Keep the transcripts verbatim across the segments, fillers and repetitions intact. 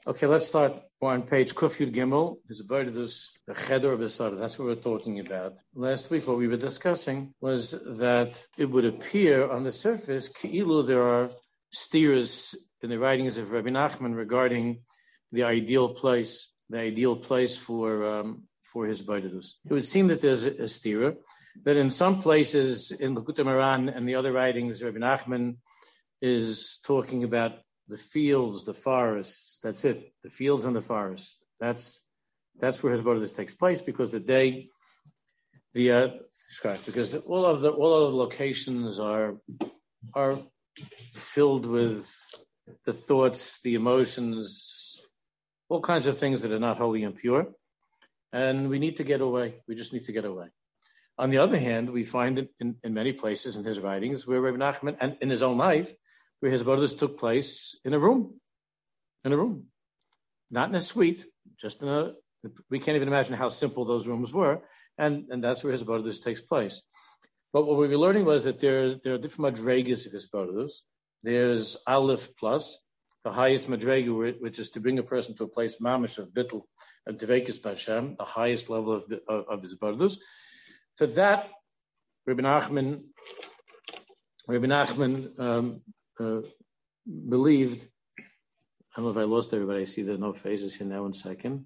Okay, let's start. We're on page Kuf Yud Gimel. There's about this the Cheder Besada. That's what we're talking about. Last week, what we were discussing was that it would appear on the surface, Ki'ilu, there are steers in the writings of Rabbi Nachman regarding the ideal place, the ideal place for um, for his Baidadus. It would seem that there's a, a steer, that in some places in Likutei Moharan and the other writings, Rabbi Nachman is talking about the fields, the forests. That's it. The fields and the forests. That's that's where his Baidadus takes place, because the day, the uh, because all of the all of the locations are are filled with the thoughts, the emotions, all kinds of things that are not holy and pure. And we need to get away. We just need to get away. On the other hand, we find it in, in many places in his writings where Rabbi Nachman, and in his own life, where his Baidadus took place in a room. In a room. Not in a suite, just in a, we can't even imagine how simple those rooms were. And, and that's where his Baidadus takes place. But what we were learning was that there, there are different madregas of his Baidadus. There's Aleph plus, the highest madrega, which is to bring a person to a place, mamish of bittul, of devekis b'Hashem, the highest level of, of, of his Baidadus. For that, Rabbi Nachman, Rabbi Nachman um, uh, believed, I don't know if I lost everybody, I see there are no faces here now, one second.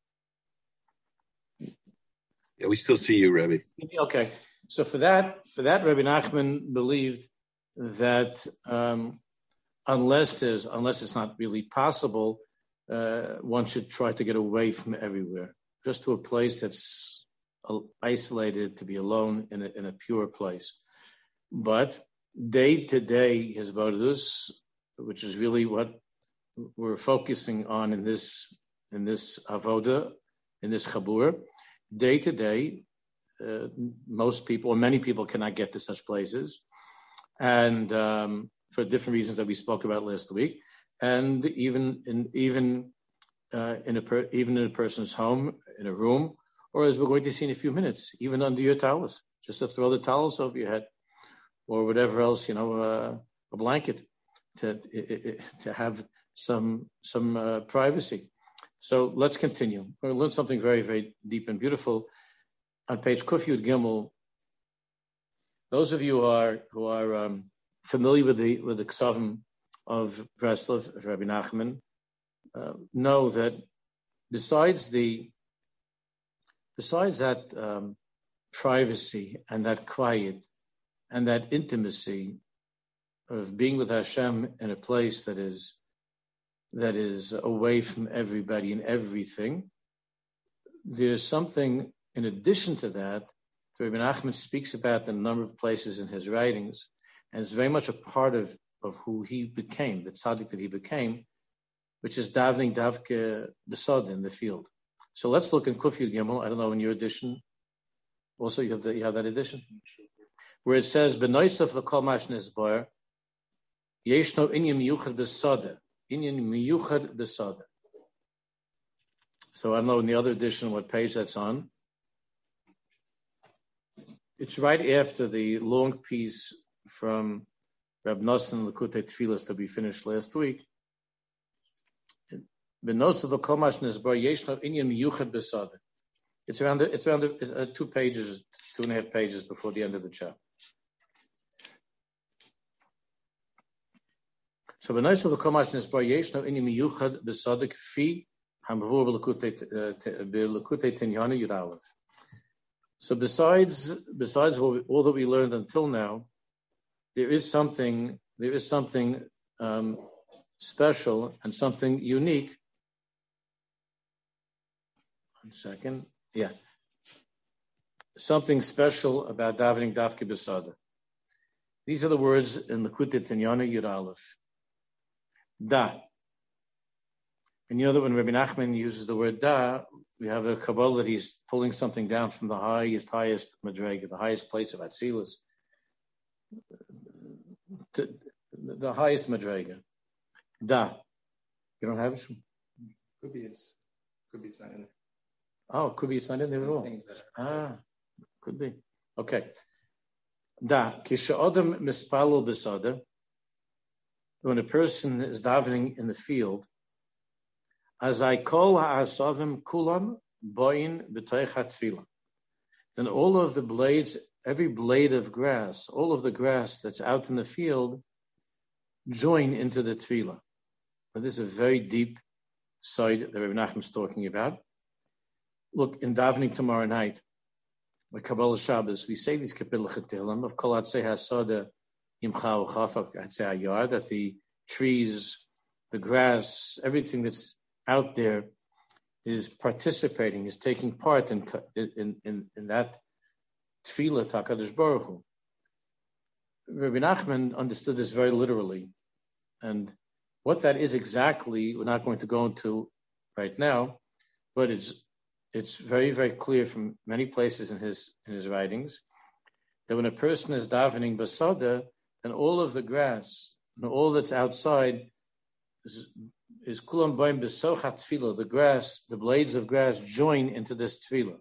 Yeah, we still see you, Rabbi. Okay, so for that, for that, Rabbi Nachman believed that um, unless there's, unless it's not really possible, uh, one should try to get away from everywhere, just to a place that's isolated, to be alone in a, in a pure place. But day to day, his Baidadus, which is really what we're focusing on in this in this avoda, in this chabur, day to day, uh, most people or many people cannot get to such places, and um, for different reasons that we spoke about last week, and even in even uh, in a per, even in a person's home, in a room, or as we're going to see in a few minutes, even under your towels, just to throw the towels over your head, or whatever else, you know, uh, a blanket, to to have some some uh, privacy. So let's continue. We're going to learn something very, very deep and beautiful on page Kuf Yud Gimel. Those of you who are who are um, familiar with the with the Ksavim of Breslov, of Rabbi Nachman, uh, know that besides the besides that um, privacy and that quiet and that intimacy of being with Hashem in a place that is that is away from everybody and everything, there's something in addition to that that Rabbi Nachman speaks about in a number of places in his writings, and it's very much a part of, of who he became, the tzaddik that he became, which is davening davke besod, in the field. So let's look in Kuf Yud Gimel. I don't know in your edition. Also, you have the, you have that edition where it says benoisef l'kol mash nizbar yeshno inyan miyuchad besod. Inyan miyuchad besod. So I don't know in the other edition what page that's on. It's right after the long piece from Reb Nosson Likutei Tfilas that we finished last week. Benoisef l'kol mash nizbar yeshno inyan miyuchad besod. It's around it's around uh, two pages, two and a half pages before the end of the chapter. So b'noisel v'komash nisbar yeshno ini miyuchad b'sadik fi hamavur b'lekutei tinyana yud aleph. So besides besides what we, all that we learned until now, there is something there is something um, special and something unique. One second. Yeah. Something special about davening dafke besada. These are the words in Likutei Tinyana Yud Aleph. Da. And you know that when Rabbi Nachman uses the word da, we have a Kabbalah that he's pulling something down from the highest, highest madrega, the highest place of Atzilus, to the highest madrega. Da. You don't have it? Could be it's could be it's not in there. Oh, could be it's not in there at all. Ah, could be. Okay. Da, kisha-odam mispalul besada, when a person is davening in the field, as I call ha'asavim kulam boin b'toich hatfila. Then all of the blades, every blade of grass, all of the grass that's out in the field, join into the tefillah. But this is a very deep side that Rabbi Nachman is talking about. Look, in davening tomorrow night, the Kabbalah Shabbos, we say these Kapitel Chatilim of Kol Atzei HaSoda Imcha Uchaf Atzei Hayar, that the trees, the grass, everything that's out there is participating, is taking part in in in, in that tefillah Takadosh Baruch Hu. Rabbi Nachman understood this very literally, and what that is exactly, we're not going to go into right now, but it's it's very, very clear from many places in his in his writings that when a person is davening basada, then all of the grass and all that's outside is is kulam b'ayim b'sochat tefillah. The grass, the blades of grass, join into this tefillah,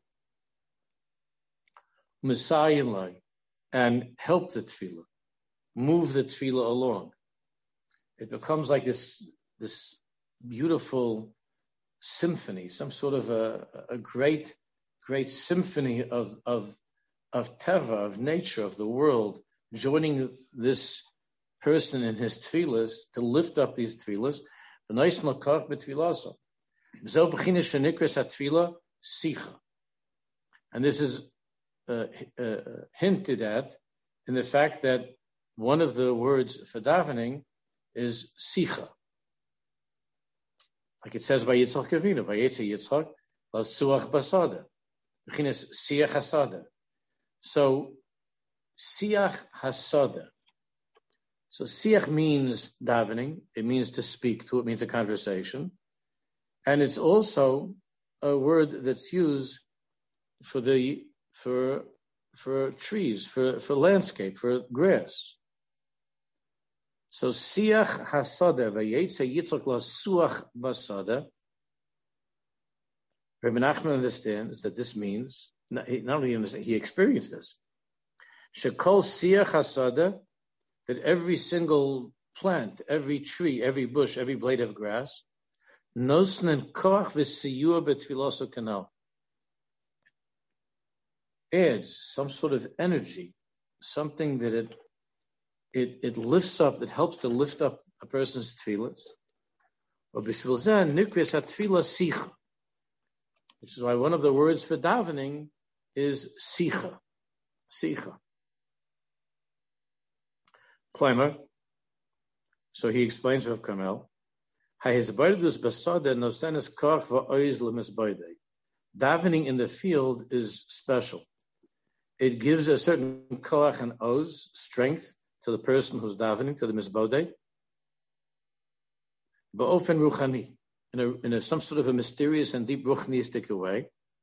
Messiah, and help the tefillah, move the tefillah along. It becomes like this this beautiful symphony, some sort of a, a great, great symphony of of of teva, of nature, of the world, joining this person in his tefillahs to lift up these tefillahs. And this is uh, uh, hinted at in the fact that one of the words for davening is sicha. Like it says by Yitzchak Avinu, by Yitzchak, Lasuach Basada, B'chinas Siach Hasada. So, Siach Hasada. So, Siach means davening, it means to speak to, it means a conversation. And it's also a word that's used for the, for, for trees, for, for landscape, for grass. So siach hasada vayetze Yitzchak lasuach basada. Rabbi Nachman understands that this means not only understand, he experienced this. Shekol siach hasada, that every single plant, every tree, every bush, every blade of grass, nosnen koach v'siyua betfiloso kanal, adds some sort of energy, something that it It, it lifts up, it helps to lift up a person's tefillahs. Which is why one of the words for davening is sicha. Sicha. Climber. So he explains Rav Carmel. Davening in the field is special. It gives a certain koach and oz, strength, to the person who's davening, to the misbodeh, ba'ofen ruchani, in a, in a some sort of a mysterious and deep ruchnistic way.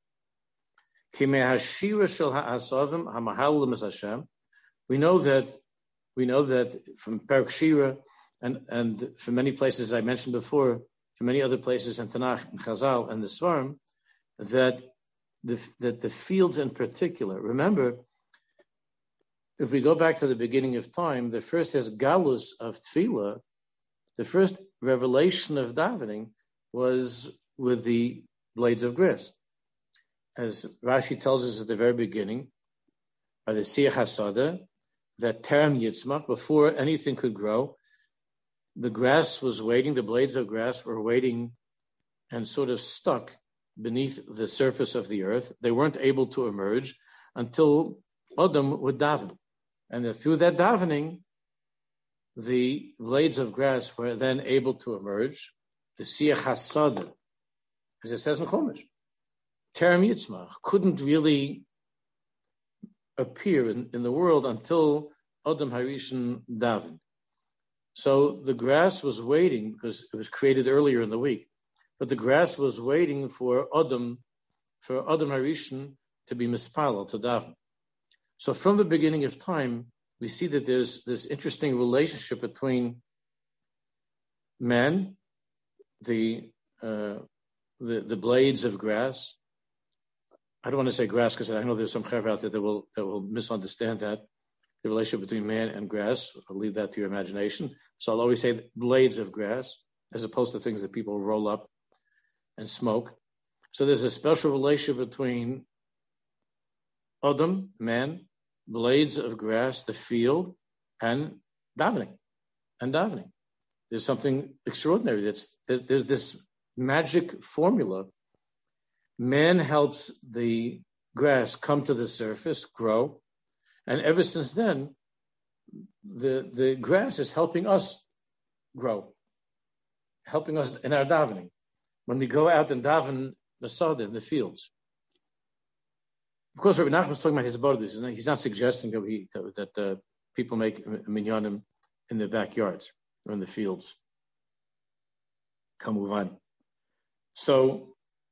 We know that we know that from Perek Shira and and from many places I mentioned before, from many other places in Tanakh and Chazal and the Svarim, that the that the fields in particular. Remember, if we go back to the beginning of time, the first has galus of tefillah, the first revelation of davening was with the blades of grass. As Rashi tells us at the very beginning, by the Siach HaSada, that Terem Yitzmach, before anything could grow, the grass was waiting, the blades of grass were waiting and sort of stuck beneath the surface of the earth. They weren't able to emerge until Adam would daven. And that through that davening, the blades of grass were then able to emerge. The Siach HaSada, as it says in Chumash, Terem Yitzmach couldn't really appear in, in the world until Adam Harishon davened. So the grass was waiting, because it was created earlier in the week, but the grass was waiting for Adam, for Adam Harishon to be mispalel, to daven. So from the beginning of time, we see that there's this interesting relationship between man, the uh, the, the blades of grass. I don't want to say grass because I know there's some chaver out there that will that will misunderstand that, the relationship between man and grass. I'll leave that to your imagination. So I'll always say blades of grass as opposed to things that people roll up and smoke. So there's a special relationship between Adam, man, blades of grass, the field, and davening, and davening. There's something extraordinary. That's there's this magic formula. Man helps the grass come to the surface, grow, and ever since then, the the grass is helping us grow, helping us in our davening. When we go out and daven the sada in the fields. Of course, Rabbi Nachman is talking about his borders. He's not suggesting that, we, that, that uh, people make minyanim in their backyards or in the fields. Come move on. So,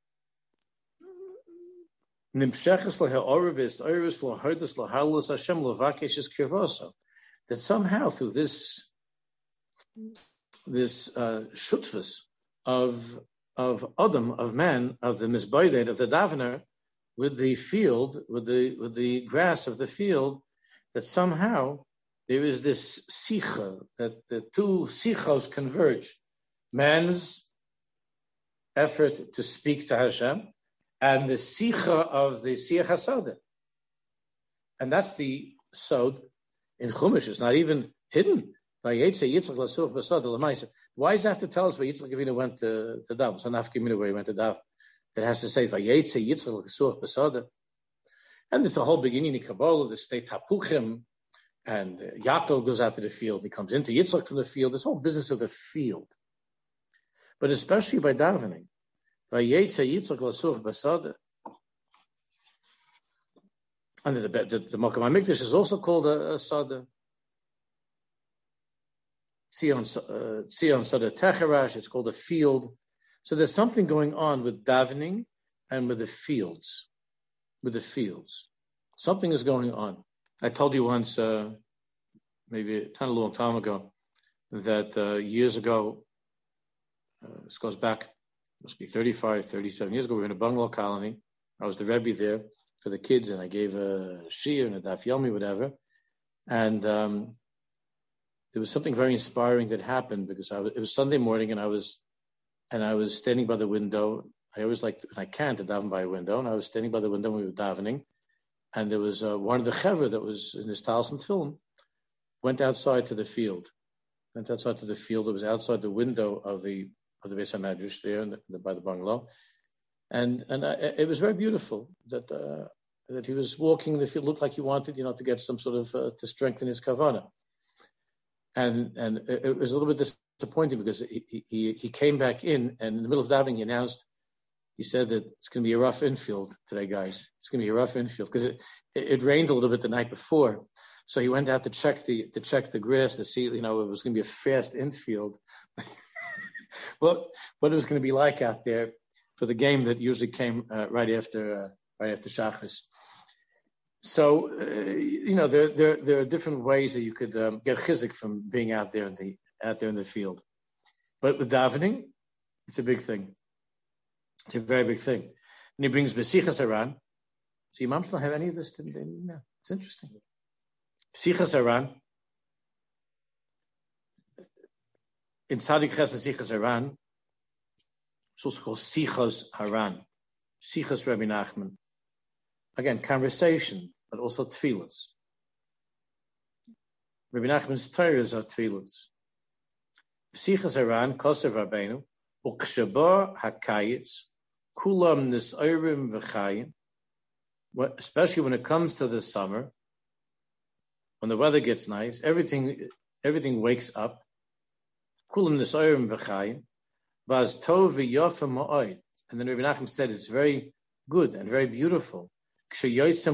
that somehow through this this uh, shutfus of of Adam, of man, of the misbaided, of the davener, with the field, with the with the grass of the field, that somehow there is this sicha, that the two sichos converge. Man's effort to speak to Hashem, and the sicha of the siach hasada. And that's the sod in Chumash. It's not even hidden. Why does that have to tell us where Yitzchak Avinu went to, to daven? So nafka where he went to daven. That has to say Vayetze Yitzchak l'suach b'sada. And there's the whole beginning in Kabbalah, the state Tapuchim, and Yaakov goes out to the field. He comes into Yitzchak from the field. This whole business of the field. But especially by davening, Vayetze Yitzchak l'suach b'sada. And the the, the Mokum HaMikdash is also called a, a sada. Tzion uh, Sada Techerash, it's called a field. So there's something going on with davening and with the fields, with the fields. Something is going on. I told you once, uh, maybe a long time ago, that uh, years ago, uh, this goes back, must be thirty-five, thirty-seven years ago, we were in a bungalow colony. I was the Rebbe there for the kids, and I gave a shir and a daf yomi, whatever. And um, there was something very inspiring that happened because I was, it was Sunday morning, and I was and I was standing by the window. I always like, when I can, to daven by a window, and I was standing by the window when we were davening, and there was uh, one of the chevra that was in his talis and film went outside to the field, went outside to the field. It was outside the window of the of the Beis HaMedrash there in the, by the bungalow, and and I, it was very beautiful that uh, that he was walking the field. Looked like he wanted, you know, to get some sort of uh, to strengthen his kavanah. And and it was a little bit disappointing because he, he he came back in, and in the middle of davening he announced, he said that it's going to be a rough infield today, guys. It's going to be a rough infield because it, it, it rained a little bit the night before, so he went out to check the to check the grass to see, you know, it was going to be a fast infield. Well, what it was going to be like out there for the game that usually came uh, right after uh, right after Shachris. So, uh, you know, there, there there are different ways that you could um, get chizik from being out there in the out there in the field. But with davening, it's a big thing. It's a very big thing. And he brings Besichas Haran. See, Imams don't have any of this. No, it's interesting. Besichas Haran. In Tzadik Ches Besichas Haran, it's also called Sichos Haran. Sichos Rabbi Nachman. Again, conversation, but also tefillas. Rabbi Nachman's Torahs are tefillas. B'sichas Haran, Kosev Rabbeinu, U'kshaba HaKayitz, Kulam Nis'ayrim V'chayim, especially when it comes to the summer, when the weather gets nice, everything everything wakes up. Kulam Nis'ayrim V'chayim, Vaz Tov V'yofim Ma'oid. And then Rabbi Nachman said it's very good and very beautiful. To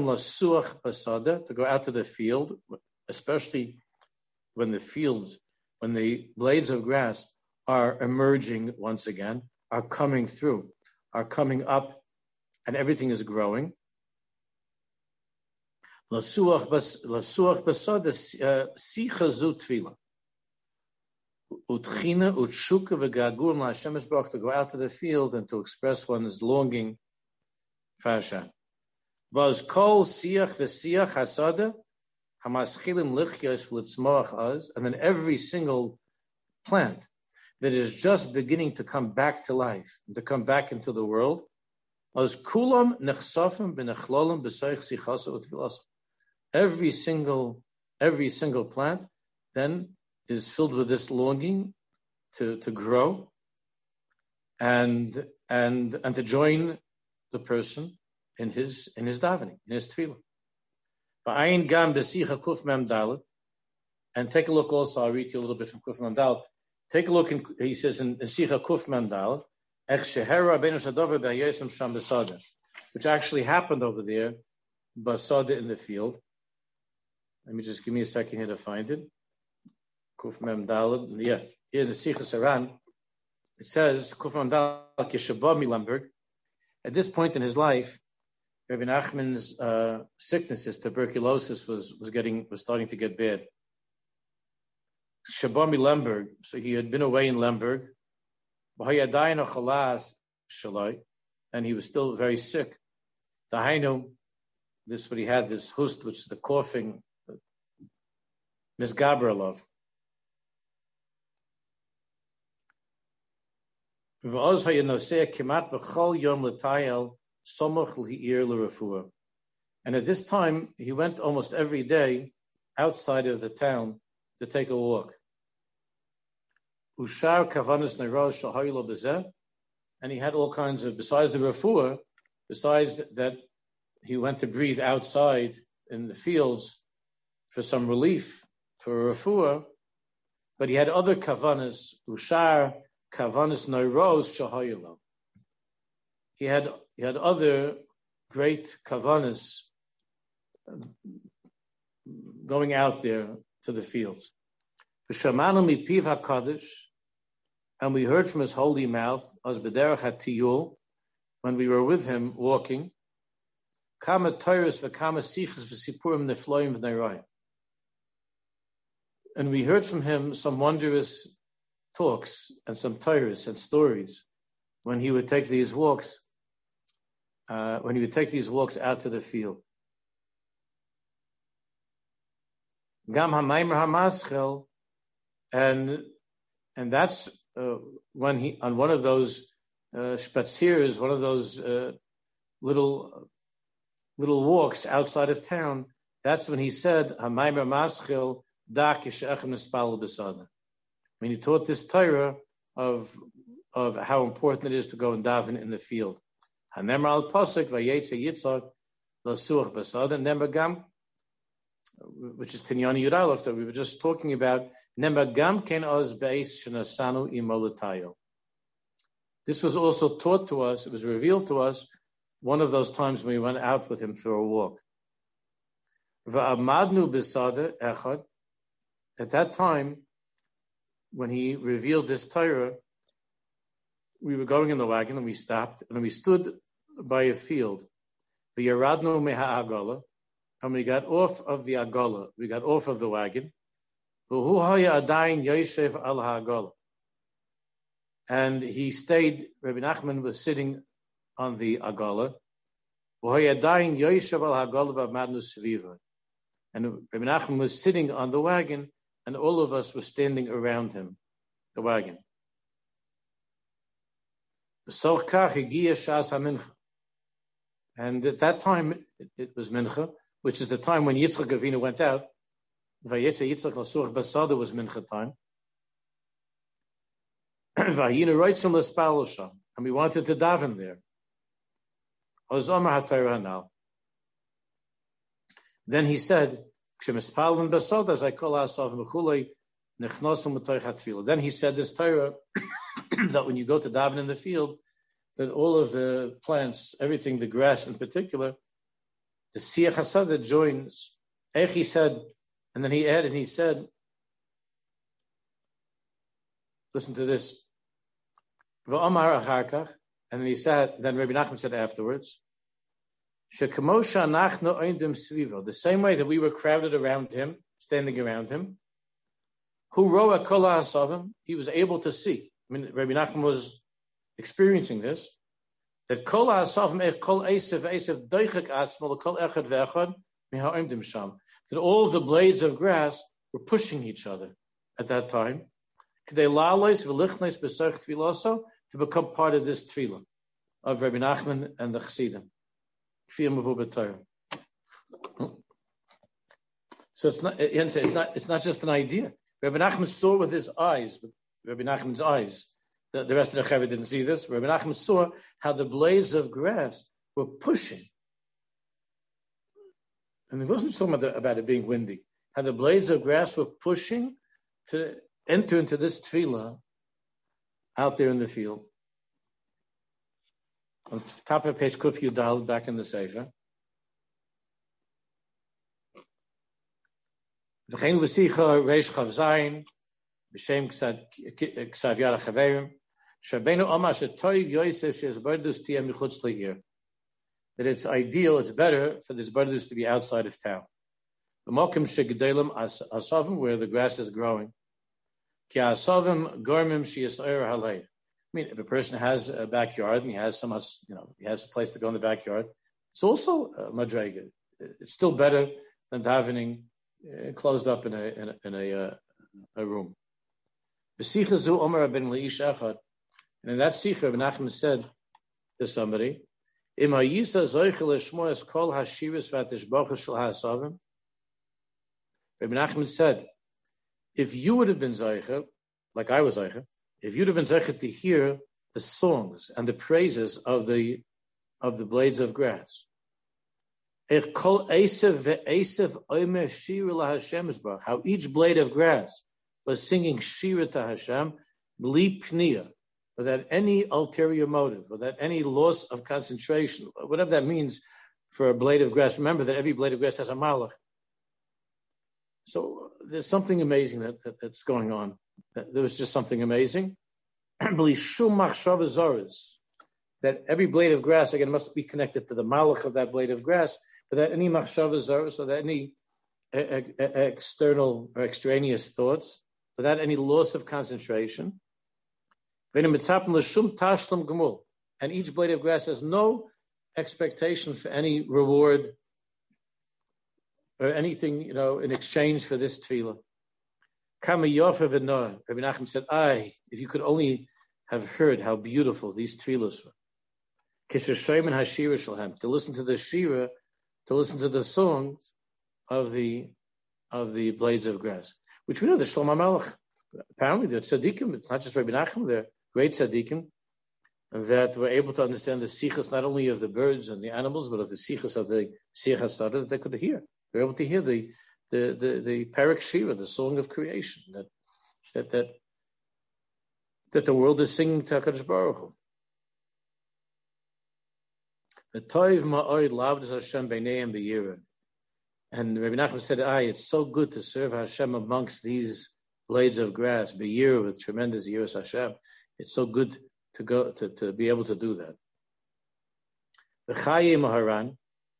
go out to the field, especially when the fields, when the blades of grass are emerging once again, are coming through, are coming up, and everything is growing. To go out to the field and to express one's longing for Hashem. Was kol siach v'siach hasada hamaschilim lichiyos v'litzmoach az, and then every single plant, that is just beginning to come back to life, to come back into the world. Every single, every single plant then is filled with this longing to, to grow and and and to join the person in his in his davening, in his tefillah. And take a look also, I'll read you a little bit from Kuf Mem Dalet. Take a look, in, he says in Sicha Kuf Mem Dalet, which actually happened over there, Basada in the field. Let me just give me a second here to find it. Kuf Mem Dalet, yeah, here in the Sicha Saran, it says, Kuf Mem Dalet, Kishabah Milamberg. At this point in his life, Rabbi Nachman's uh, sicknesses, tuberculosis, was was getting was starting to get bad. Shabami Lemberg, so he had been away in Lemberg, and he was still very sick. The Hainu, this is what he had, this hust, which is the coughing, Misgabrelov. And at this time, he went almost every day outside of the town to take a walk. Ushar kavanas neirosh shahaylo bezeh, and he had all kinds of, besides the refuah, besides that he went to breathe outside in the fields for some relief, for a refuah, but he had other kavanas, ushar kavanas neirosh shahaylo. He had he had other great kavanas going out there to the fields. And we heard from his holy mouth, as b'derech hatiyul, when we were with him walking, kama toros v'kama sichos v'sipurim nefloim v'neiroim. And we heard from him some wondrous talks and some toros and stories when he would take these walks, uh, when he would take these walks out to the field. Gam hamaymer hamaschel, and and that's uh, when he on one of those uh, spaziers, one of those uh, little little walks outside of town. That's when he said hamaymer hamaschel da kishechem nespal b'sada. When he taught this Torah of of how important it is to go and daven in the field. Hanemar al pasuk vayetze Yitzchak lasuach b'sada nemar gam, which is Tinyani Yudalef that we were just talking about. Nemagam ken oz beis shenasanu imolatayo. This was also taught to us, it was revealed to us, one of those times when we went out with him for a walk. Va'amadnu b'sada echad. At that time, when he revealed this Torah, we were going in the wagon and we stopped and we stood by a field. V'yaradnu meha agala. And we got off of the agala, we got off of the wagon. And he stayed, Rabbi Nachman was sitting on the agala. And Rabbi Nachman was sitting on the wagon, and all of us were standing around him, the wagon. And at that time, it, it was mincha, which is the time when Yitzchak Avinu went out. Vayetze Yitzchak l'suach basada was mincha time. Vayinu roitzim l'spal sham, and we wanted to daven there. Ozomar haTorah hanal. Then he said, "K'shemispalven basada, as I call ourselves mechulei nechnosim l'toich hatfilah." Then he said this Torah that when you go to daven in the field, that all of the plants, everything, the grass in particular, the Siyach HaSada joins. Ech, he said, and then he added, he said, listen to this. V'amar acharkach, and then he said, then Rabbi Nachman said afterwards, Shekemosha nachnu oindim svivo, the same way that we were crowded around him, standing around him, who roa kol ha'asavim, he was able to see. I mean, Rabbi Nachman was experiencing this, that kol ha'asavim ech kol esev esev doichek atzmo kol echad ve'echad miha'oimdim sham, that all of the blades of grass were pushing each other at that time, to become part of this tefillah of Rabbi Nachman and the Chassidim. So it's not, it's not, it's not just an idea. Rabbi Nachman saw with his eyes, with Rabbi Nachman's eyes. The, the rest of the Chaver didn't see this. Rabbi Nachman saw how the blades of grass were pushing. And he wasn't talking about, the, about it being windy. How the blades of grass were pushing to enter into this tefillah out there in the field. On top of page Kuf Yudal, back in the Sefer. V'chein v'sicha reish chav zayin b'shem ksav yara chaverim shabenu omar shetoiv Yosef she'ezbardus tiyah michutz le'ir. That it's ideal, it's better for this bardus to be outside of town. V'mokim she'gedolim asavim, where the grass is growing. Ki asavim gormim she'yisayir halei. I mean, if a person has a backyard and he has some, you know, he has a place to go in the backyard, it's also a madrega. It's still better than davening uh, closed up in a in a, in a, uh, a room. And in that sikha, Rabbi Nachman said to somebody, Rabbi Nachman said, if you would have been zeicha, like I was zeicha, if you'd have been zeicha to hear the songs and the praises of the of the blades of grass, how each blade of grass was singing shira to Hashem, bli pniya, without any ulterior motive, without any loss of concentration, whatever that means for a blade of grass. Remember that every blade of grass has a malach. So there's something amazing that, that that's going on. There was just something amazing. That every blade of grass, again, must be connected to the malach of that blade of grass, without any machshava zaros, without any e- e- external or extraneous thoughts, without any loss of concentration. And each blade of grass has no expectation for any reward or anything, you know, in exchange for this tefillah. Rabbi Nachman said, "Ay, if you could only have heard how beautiful these tefillahs were. To listen to the shira, to listen to the songs of the of the blades of grass, which we know the Shlomo Melech. Apparently, they're tzaddikim. It's not just Rabbi Nachman; they're great tzaddikim that were able to understand the sichas not only of the birds and the animals, but of the sichas of the sichas sada that they could hear. They're able to hear the the the, the parak shira, the song of creation that that that that the world is singing to HaKadosh Baruch Hu. The toiv ma'od lavdas Hashem b'neim b'yira. And Rabbi Nachman said, "Aye, it's so good to serve Hashem amongst these blades of grass, b'yira, with tremendous yiras Hashem. It's so good to go to, to be able to do that." The Chaim Maharan,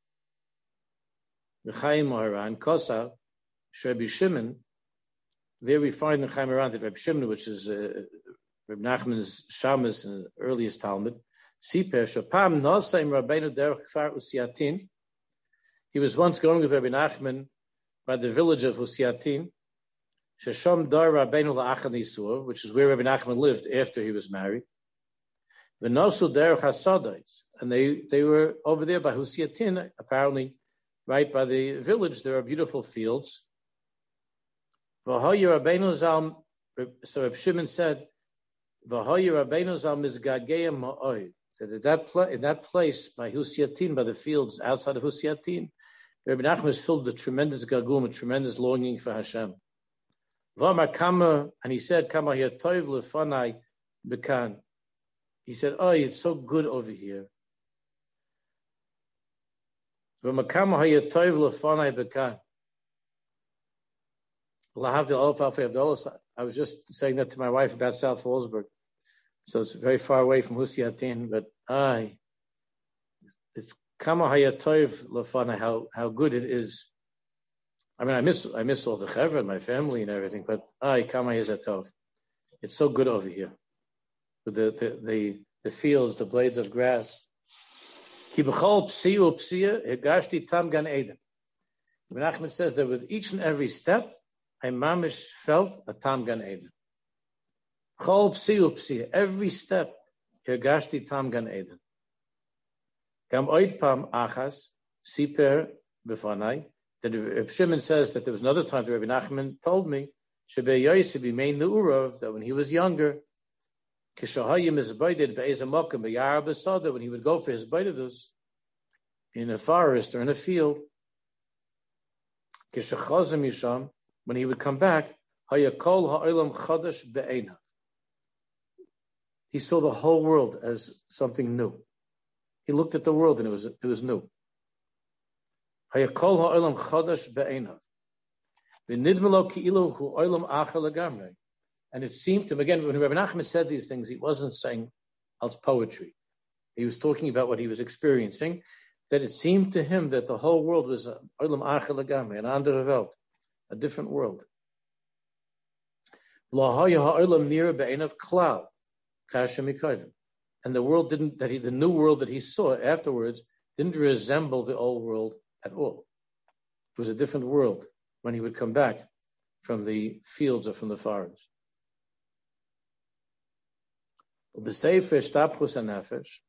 the Chaim Maharan, Kosa, Rabbi Shimon. There we find the Chaim Maharan that Rabbi Shimon, which is uh, Rabbi Nachman's Shamas in the earliest Talmud, Siper Shapam Nosaim Rabbeinu Derech Kfar Usiatin. He was once going with Rabbi Nachman by the village of Usiatin, Shesham Dar Rabbeinu La'achan Yisur, which is where Rabbi Nachman lived after he was married. V'nosu Derech Hasadais, and they they were over there by Usiatin, apparently right by the village. There are beautiful fields. V'hoyu Rabbeinu Zal. So Rabbi Shimon said, "V'hoyu Rabbeinu Zal Mizgageim Ma'oy." That at that, pl- in that place by Husiatin, by the fields outside of Husiatin, Rabbi Nachman was filled with tremendous gagum, a tremendous longing for Hashem. V'amar kama, and he said, "Kama yatoiv lefanai bekan." He said, "Oh, it's so good over here." V'amar kama yatoiv lefanai bekan. I was just saying that to my wife about South Fallsburg. So it's very far away from Husiatin, but I, it's kama hayatoiv lafana, how how good it is. I mean, I miss I miss all the chevra and my family and everything, but I kama hayatov. It's so good over here, with the the the, the fields, the blades of grass. Ki b'chol psiu psia hegashti tam gan eden. Rabbi Nachman says that with each and every step, I mamish felt a tam gan eden. Chol psiu psiu, every step, Hirgashti tam Gan Eden. Gam oid pam achas, siper befanai. That Reb Shimon says that there was another time that Rabbi Nachman told me, Shebe Yosef b'mein Ne'urav, that when he was younger, Kishahayim is baited be'ezamokim be'yar b'sada, when he would go for his baitedus in a forest or in a field, Kishachazim Yisham, when he would come back, Hayakol ha'olam chadash be'einav. He saw the whole world as something new. He looked at the world and it was it was new. Hayakol ha'olam chadash be'einav. V'nidmelo ki'ilu hu olam achar legamrei. And it seemed to him, again, when Rabbi Nachman said these things, he wasn't saying als poetry. He was talking about what he was experiencing, that it seemed to him that the whole world was a olam achar legamrei, an andere Welt, a different world. La haya ha'olam nira be'einav klal. And the world didn't, that he, the new world that he saw afterwards didn't resemble the old world at all. It was a different world when he would come back from the fields or from the forest. And in Ishtapchus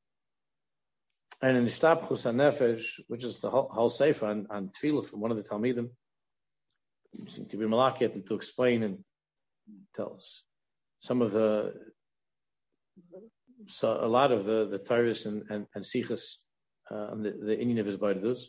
HaNefesh, which is the whole, whole sefer on, on Tefillah from one of the Talmidim, seem to be malakiyat and to explain and tell us some of the So a lot of the the Torahs and and, and Sichas uh, and the, the Inyan of his Baidus.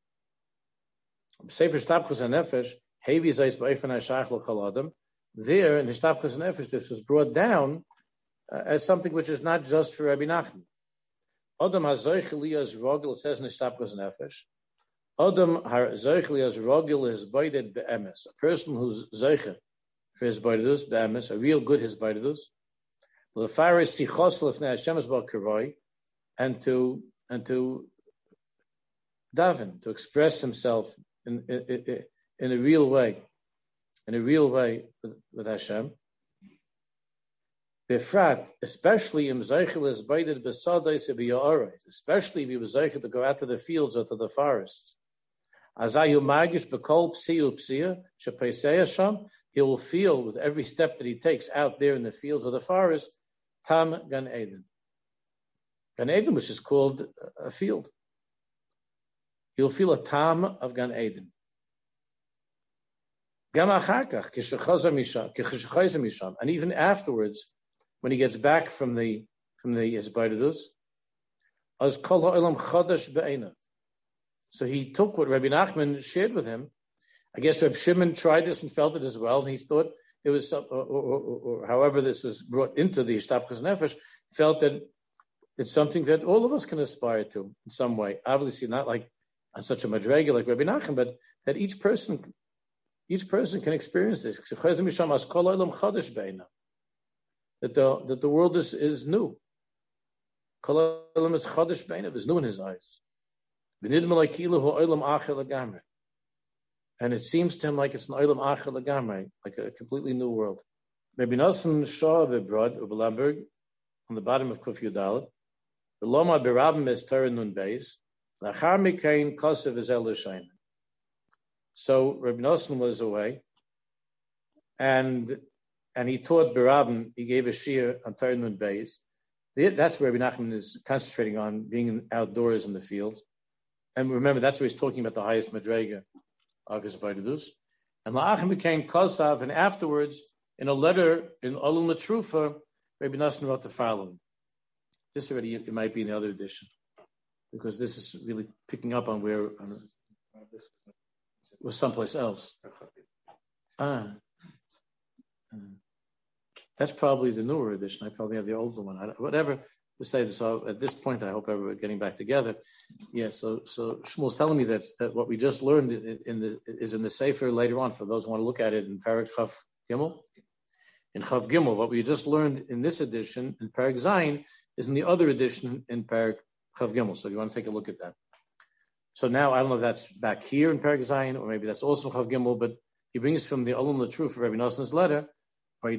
Sefer Shtapchus HaNefesh, Hevi Zayis Ba'ifan HaShach L'Chol Adam. There in the Shtapchus HaNefesh, this was brought down uh, as something which is not just for Rabbi Nachman. Adam HaZoich Eliyaz Rogel, it says in the Shtapchus HaNefesh. Adam HaZoich Eliyaz Rogel is Baided Be'emes, a person who's Zoiche for his Baidus, Be'emes, a real good his Baidus. And to and to daven, to express himself in, in, in a real way, in a real way with, with Hashem. Befrat, especially im zeichel is baited besadais b'ya'arais, especially if he was zeichel to go out to the fields or to the forests. Azayu magish b'kol psiu psia shepeisei Hashem, he will feel with every step that he takes out there in the fields or the forest. Tam Gan Eden. Gan Eden, which is called a field. You'll feel a tam of Gan Eden. And even afterwards, when he gets back from the from the Hizbaidus, so he took what Rabbi Nachman shared with him. I guess Rabbi Shimon tried this and felt it as well, and he thought it was, or, or, or, or however this was brought into the Ishtapchus Nefesh, felt that it's something that all of us can aspire to in some way. Obviously, not like on such a madrega like Rabbi Nachman, but that each person, each person can experience this. That the that the world is is new. Is new in his eyes. And it seems to him like it's an olam acher legamrei, like a completely new world. Maybe Nosson Shah Bebrod Ubelamberg on the bottom of Kuf Yudalet. The Loma Berabim is Torah Nun Beis. Lachar Mikain Kosev is El L'Shayin. So Rabbi Nosson was away, and and he taught Berabim. He gave a shiur on Torah Nun Beis. That's where Rabbi Nachman is concentrating on being outdoors in the fields. And remember, that's where he's talking about the highest madrega of his Baidus. And La'achim became Kosav, and afterwards, in a letter in Olum L'Trufa, Rabbi Nosson wrote the following. This already, it might be in the other edition, because this is really picking up on where um, it was someplace else. Ah. That's probably the newer edition. I probably have the older one. I, whatever to say. So at this point, I hope we're getting back together. Yeah. So so Shmuel's telling me that that what we just learned in, in the is in the Sefer later on. For those who want to look at it in Parak Chav Gimel, in Chav Gimel, what we just learned in this edition in Parak Zayin is in the other edition in Parak Chav Gimel. So if you want to take a look at that. So now I don't know if that's back here in Parak Zayin or maybe that's also Chav Gimel, but he brings from the Olum L'Trufa for Rabbi Nosson's letter. He's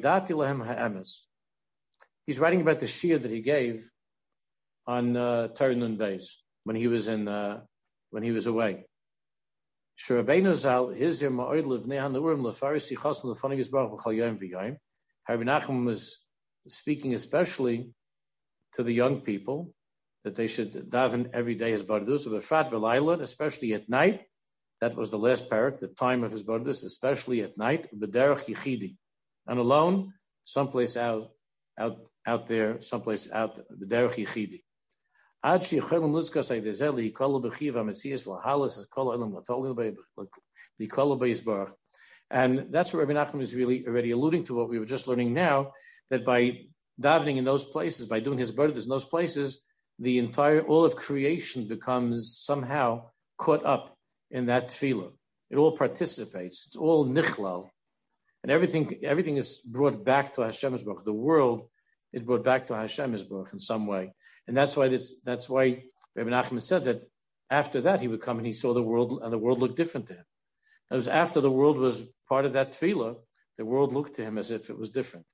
writing about the shiur that he gave on uh, Torah Nun Beis when he was in uh, when he was away. Rabbi Nachman was speaking especially to the young people that they should daven every day his bardus, b'frat b'layla, especially at night. That was the last parak, the time of his bardus, especially at night, b'derech yichidi, and alone, someplace out, out, out there, someplace out, b'derech yichidi. Ad sheyichelim luzkas haydezeh lihikol b'chiv hametzias lahalas es kol ha'olam latol lihikol b'yisbarach. And that's what Rabbi Nachman is really already alluding to, what we were just learning now, that by davening in those places, by doing his bardus in those places, the entire, all of creation becomes somehow caught up in that tefillah. It all participates. It's all nichlal. And everything everything is brought back to Hashem Yisbarach. The world is brought back to Hashem Yisbarach in some way. And that's why that's, that's why Rabbi Nachman said that after that he would come and he saw the world, and the world looked different to him. It was after the world was part of that tefillah, the world looked to him as if it was different.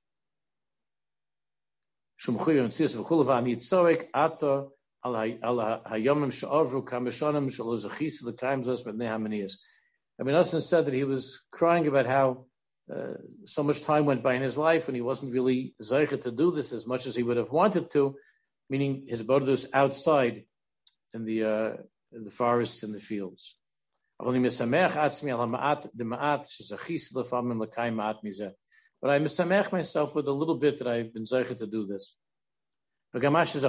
Rabbi Nachman said that he was crying about how uh, so much time went by in his life and he wasn't really zeicher to do this as much as he would have wanted to, meaning his bardus outside in the uh, in the forests and the fields. But I misamech myself with a little bit that I've been zeicher to do this. What I,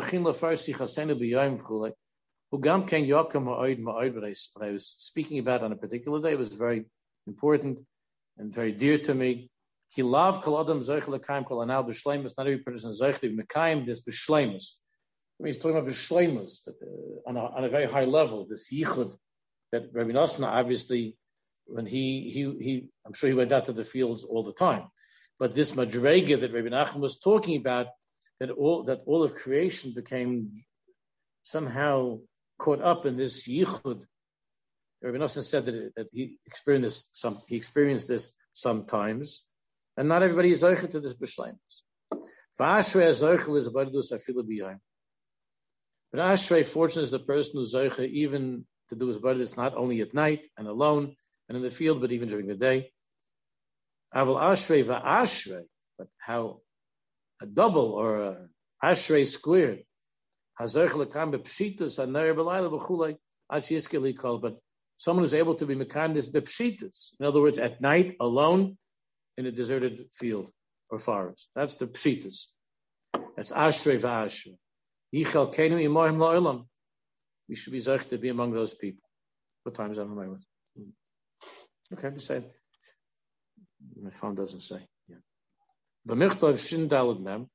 what I was speaking about on a particular day was very important and very dear to me. Not every person is zeicher to mekayim this b'shleimus. I mean, he's talking about b'shleimus on a, on a very high level. This yichud that Rabbi Nosson, obviously, when he he he, I'm sure he went out to the fields all the time. But this madrega that Rabbi Nachman was talking about, that all that all of creation became somehow caught up in this yichud. Rabbi Nosson said that, that he experienced this some he experienced this sometimes, and not everybody is zeicher to this b'shleimus. V'ashrei zeicher is about this afilu b'yayim. But ashrei, fortunate is the person who's zeicher even to do his bardus not only at night and alone and in the field, but even during the day. Aval ashrei va'ashrei, but how a double or a ashrei squared. Hazerch lekam bepshitus anayer b'layla b'chulei ad sheyiskeli kol. But someone who's able to be mekayim this bepshitus, in other words, at night alone in a deserted field or forest. That's the pshitus. That's ashrei va'ashrei. Yichal kenu imohim la'olam. We should be zeich to be among those people. What time is that on my way? Okay, we say. My phone doesn't say. Yeah. B'michtav shin daled mem.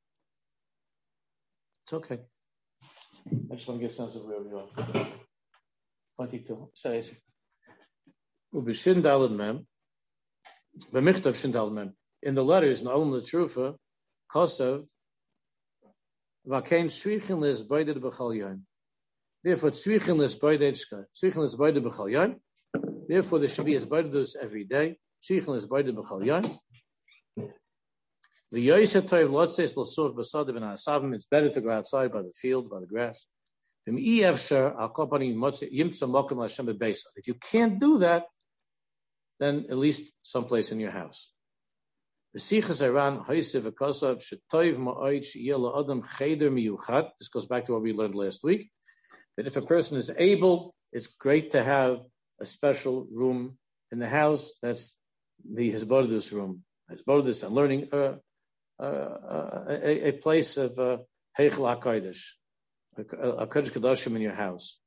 It's okay. I just want to get a sense of where we are. Twenty-two. Say it. Ub'shin daled mem. B'michtav shin daled mem. In the letters, in Olam L'Trufa, Kosev, v'kein shvichin liz b'yded b'chal yom. Therefore, tzrichin l'sboidechka, tzrichin l'sboide b'chal yom. Therefore, there should be a zboidus every day. Tzrichin l'sboide b'chal yom. V'yoyse toiv lotzeis l'sur b'sadim and asavim. It's better to go outside by the field, by the grass. If you can't do that, then at least someplace in your house. This goes back to what we learned last week. That if a person is able, it's great to have a special room in the house. That's the Hizbodus room. Hizbodus and learning uh, uh, a, a place of Heichel uh, HaKodesh, a, a Kodesh Kedoshim in your house.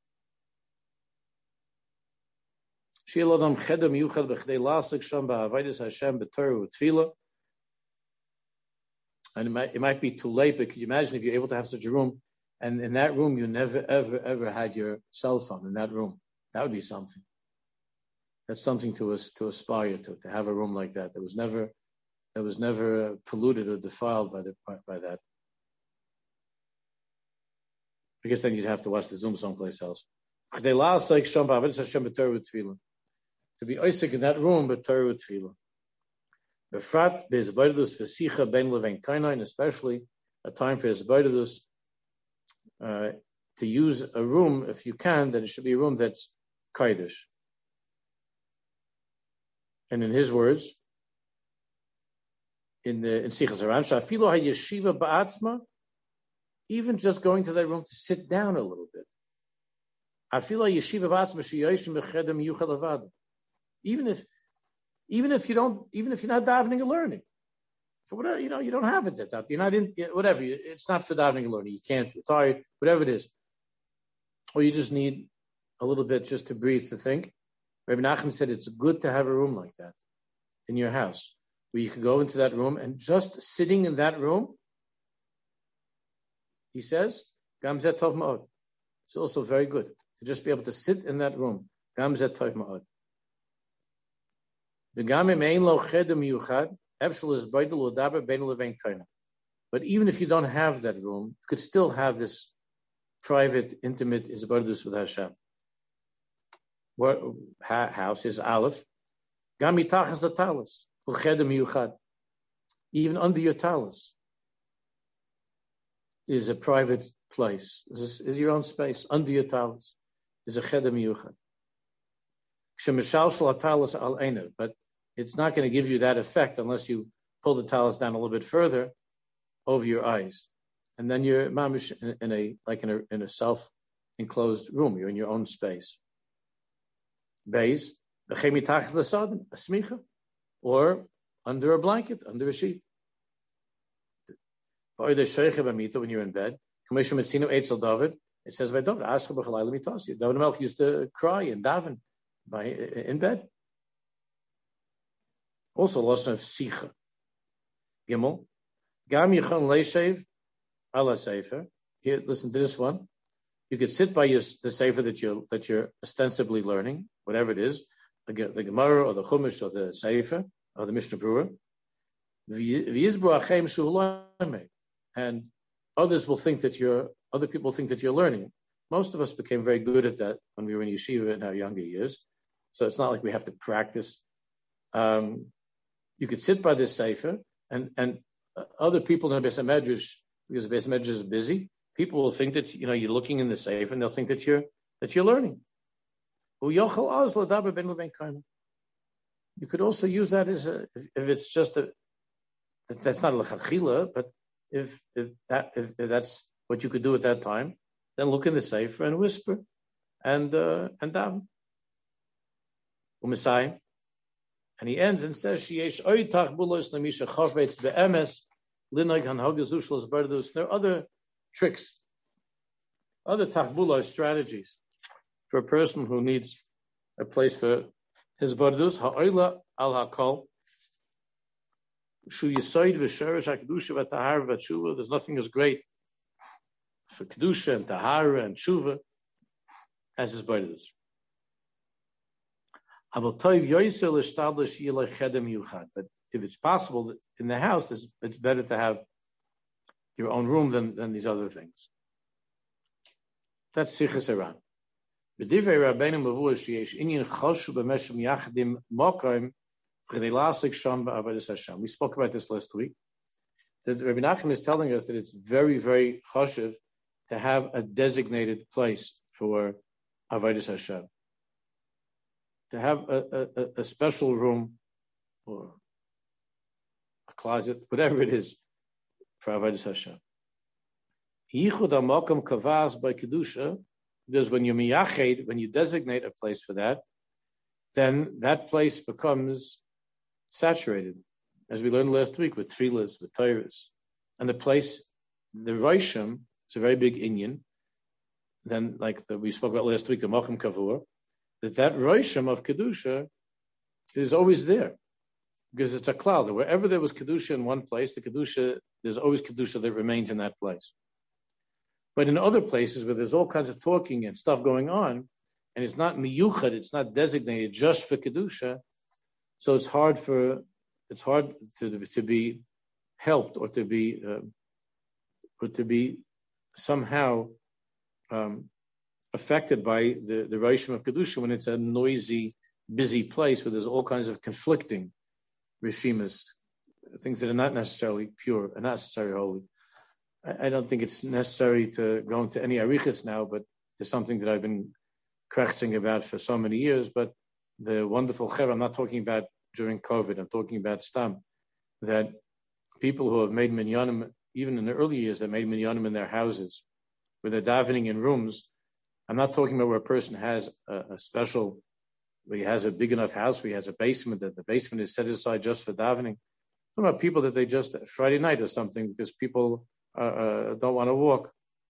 And it might, it might be too late, but can you imagine if you're able to have such a room? And in that room, you never, ever, ever had your cell phone in that room. That would be something. That's something to us to aspire to, to have a room like that. That was never, that was never polluted or defiled by the by, by that. I guess then you'd have to watch the Zoom someplace else. To be Isaac in that room, but Torah with Tefillah. Befrat be'ezbaydus v'sicha ben levein kainain, especially a time for ezbaydus. Uh, to use a room, if you can, that it should be a room that's Kaidish. And in his words, in the in Sichas Haran, Shafilo hayeshiva ba'atzma, even just going to that room to sit down a little bit. Afilo hayeshiva ba'atzma sheyoshim b'chedem yuchal avad. Even if, even if you don't, even if you're not davening and learning, for whatever, you know, you don't have it at that. You're not in, whatever. It's not for davening and learning. You can't. You're tired. Whatever it is, or you just need a little bit just to breathe, to think. Rabbi Nachman said it's good to have a room like that in your house, where you can go into that room and just sitting in that room, he says, Gam zeh tov ma'od. It's also very good to just be able to sit in that room. Gam zeh tov ma'od. V'gam im ein lo cheder miyuchad, efshel is beidel u'daber bein levein kaina. But even if you don't have that room, you could still have this private, intimate isbardus with Hashem. What house is Aleph? Gam mitachas the talis, u'cheder miyuchad. Even under your talis is a private place. Is, is your own space. Under your talis is a cheder miyuchad. Shemishal shel talis al einer, but it's not going to give you that effect unless you pull the talis down a little bit further over your eyes, and then you're mamish in, in a like in a in a self-enclosed room. You're in your own space. Beis, a smicha, or under a blanket, under a sheet. Or the sheikh when you're in bed. It says by David, David Melch used to cry and daven by in bed. Also, loss of sicha. Gimel, gam yichon leishev ala sefer. Here, listen to this one. You could sit by your, the sefer that you're that you're ostensibly learning, whatever it is, the, the Gemara or the Chumash or the Sefer or the Mishnah Berurah. And others will think that you're. Other people think that you're learning. Most of us became very good at that when we were in yeshiva in our younger years. So it's not like we have to practice. Um, you could sit by this sefer, and and other people in the Beis Medrash, because the Beis Medrash is busy, people will think that you know you're looking in the sefer, and they'll think that you're that you're learning. You could also use that as a, if, if it's just a that's not a l'chachila, but if if that if, if that's what you could do at that time, then look in the sefer and whisper, and uh, and daven. U'misayim. And he ends and says, "Sheyesh oitach bulos lemisha chafetz be'emes linog hanhagezush l'sbardus." There are other tricks, other tachbulos strategies for a person who needs a place for his bardus. Ha'oila al hakol shu yisoid v'sherish hakdusha v'tahar v'tshuva. There's nothing as great for kedusha and tahara and tshuva as his bardus. But if it's possible in the house, it's, it's better to have your own room than, than these other things. That's Sichas Haran. We spoke about this last week. That Rabbi Nachman is telling us that it's very, very chashuv to have a designated place for Avodas Hashem. To have a, a, a special room or a closet, whatever it is, for Avodas Hashem. Yichud HaMakom kavas by Kedusha, because when you miyached, when you designate a place for that, then that place becomes saturated, as we learned last week with tefillas, with Torahs. And the place, the Roshim, is a very big inyan. Then, like the, we spoke about last week, the Makom Kavur, that that Roshim of Kedusha is always there. Because it's a cloud. Wherever there was Kedusha in one place, the Kedusha, there's always Kedusha that remains in that place. But in other places where there's all kinds of talking and stuff going on, and it's not miyuchad, it's not designated just for Kedusha, so it's hard for, it's hard to, to be helped or to be, uh, or to be somehow um, affected by the, the Roshim of Kedusha when it's a noisy, busy place where there's all kinds of conflicting Rishimas, things that are not necessarily pure and not necessarily holy. I, I don't think it's necessary to go into any arichas now, but there's something that I've been krechzing about for so many years. But the wonderful Chev, I'm not talking about during COVID, I'm talking about Stam, that people who have made minyanim, even in the early years, they made minyanim in their houses, where they're davening in rooms. I'm not talking about where a person has a, a special, where he has a big enough house, where he has a basement, that the basement is set aside just for davening. I'm talking about people that they just, Friday night or something, because people uh, uh, don't want to walk.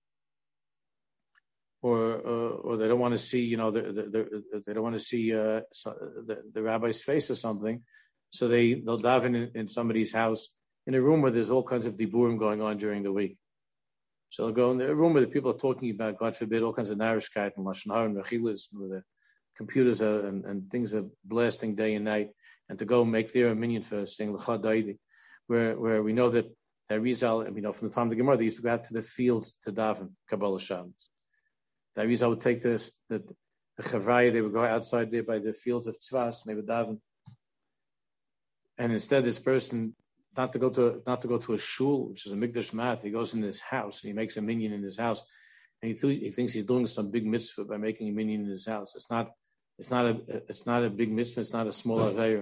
Or, uh, or they don't want to see, you know, the, the, the, they don't want to see uh, so, the, the rabbi's face or something. So they, they'll daven in, in somebody's house, in a room where there's all kinds of diburim going on during the week. So they'll go in a room where the people are talking about, God forbid, all kinds of narishkeit and lashon hara and rechilas, where the computers are, and, and things are blasting day and night, and to go make their minyan for saying l'cha daidi, where where we know that the Arizal, you know, from the time of the Gemara, they used to go out to the fields to daven Kabbalah Shabbos. The Arizal would take this, the, the Chavraya, they would go outside there by the fields of Tzvas, and they would daven. And instead, this person, not to go to not to go to a shul, which is a mikdash mat, he goes in his house and he makes a minyan in his house, and he, th- he thinks he's doing some big mitzvah by making a minyan in his house. It's not, it's not a, it's not a big mitzvah. It's not a small aveira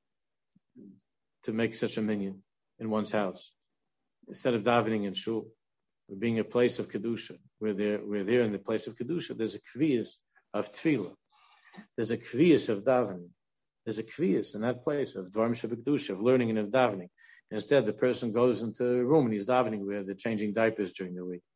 to make such a minyan in one's house. Instead of davening in shul, being a place of kedusha, where they're where they're in the place of kedusha, there's a kviyas of tefillah, there's a kviyas of davening, there's a kviyas in that place of dvarim shebekdusha, of learning and of davening. Instead, the person goes into a room and he's davening where they're changing diapers during the week.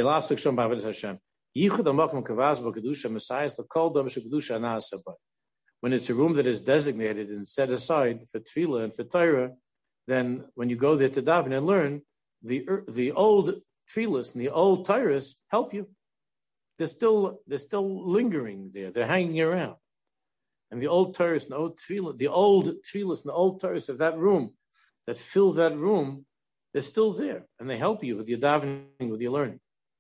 When it's a room that is designated and set aside for tefillah and for Torah, then when you go there to daven and learn, the the old tefillahs and the old Torahs help you. They're still they're still lingering there. They're hanging around, and the old Torahs and the old tefillah, the old tefillahs and the old Torahs of that room that fill that room, they're still there, and they help you with your davening, with your learning.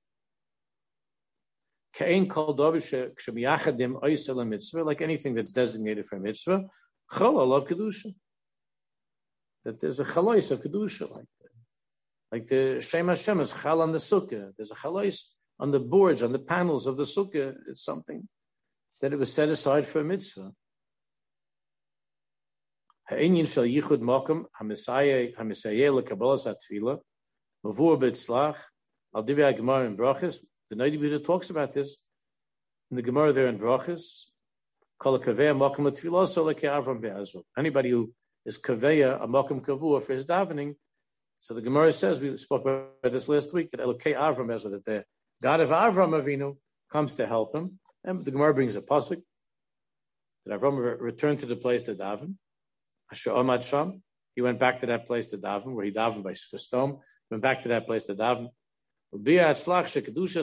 Like anything that's designated for a mitzvah, chalal of kedusha. That there's a chalais of kedusha, like that. Like the Shem Hashem is chal on the sukkah. There's a chalais on the boards, on the panels of the sukkah. It's something that it was set aside for a mitzvah. Ha'inyin shel yichud makom ha'misayeh lekabbalas hatefillah mavur b'tzlach al divrei Gemara in Brachos. The Noda B'Yehuda talks about this in the Gemara there in Brachos. Kol kaveya makom l'tefillah so like Avram ve'Azul. Anybody who is kaveya a makom kavua for his davening. So the Gemara says, we spoke about this last week, that Elokei Avram Ezra, that the God of Avram Avinu comes to help him. And the Gemara brings a pasuk that Avram re- returned to the place to daven. Asher Omad Sham. He went back to that place to daven, where he davened by stone. Went back to that place to daven. And the tzlach,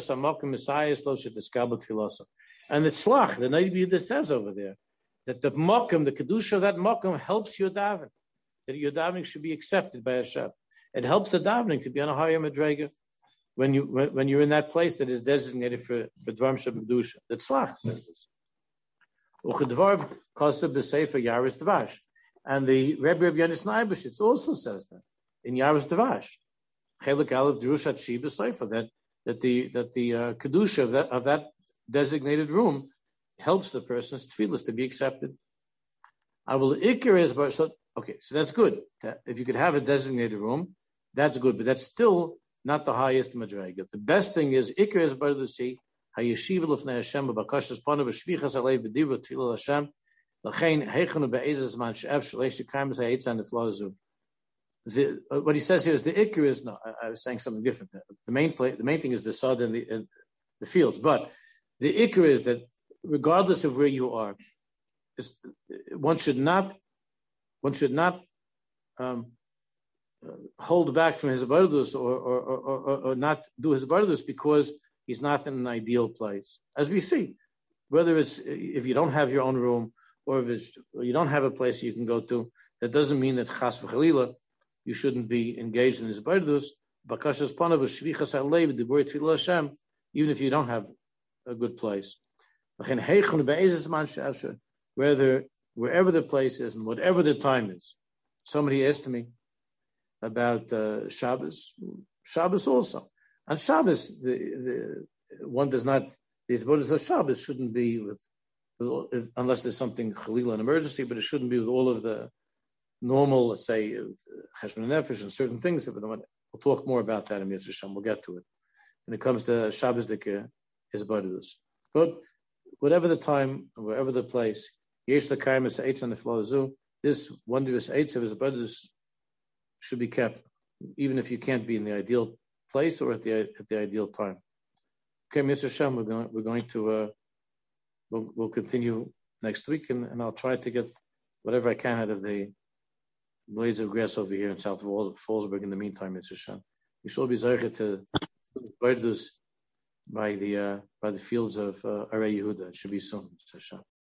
the Noda B'Yehuda says over there, that the makom, the kedusha of that makom helps your daven. That your davening should be accepted by Hashem. It helps the davening to be on a higher madrega when you when, when you're in that place that is designated for for dvarim shebekdusha. The tzlach says this. Uchedvarv kosev b'sefer Yaris Dvash, and the Rebbe Reb Yonis Neibeshitz also says that in Yaris Dvash, Chelik Aleph Drushat Shi b'sefer, that that the that the uh, kedusha of that of that designated room helps the person's tefillas to be accepted. I will ikir is but so. Okay, so that's good. If you could have a designated room, that's good, but that's still not the highest madrega. The best thing is ikar is better to see hayeshiv lefnei Hashem b'bakashas panav b'shvichas alei b'divrei tefillah Hashem l'chein heichanu be'ezes man she'ev shleish yekayim zayitz and the flazu. What he says here is the ikar is no. I, I was saying something different. The main play, the main thing is the sod and the, and the fields, but the ikar is that regardless of where you are, one should not. One should not um, uh, hold back from his abardus or, or, or, or, or not do his abardus because he's not in an ideal place. As we see, whether it's if you don't have your own room or if it's, or you don't have a place you can go to, that doesn't mean that chas v'chalila you shouldn't be engaged in his abardus. Bakashas panav shvichas alev d'bor tefillah Hashem, even if you don't have a good place. Whether wherever the place is and whatever the time is. Somebody asked me about uh, Shabbos. Shabbos also. On Shabbos, the, the, one does not, the Isbodas of Shabbos shouldn't be with, with, unless there's something Chalila, an emergency, but it shouldn't be with all of the normal, let's say, cheshbon nefesh and certain things. We'll talk more about that in Mitzvah Shem. We'll get to it. When it comes to Shabbos Dike, is Badus. But whatever the time, wherever the place, Yesh L'Kaim is Eitz on the Flazu, this wondrous Eitz of his Badus should be kept, even if you can't be in the ideal place or at the at the ideal time. Okay, Mitzvah Shem, we're going we're going to uh, we'll, we'll continue next week, and, and I'll try to get whatever I can out of the blades of grass over here in South Fallsburg in the meantime, Mitzvah Shem. We shall be zeicher to Badus by the uh, by the fields of uh, Arei Yehuda. It should be soon, Mitzvah Shem.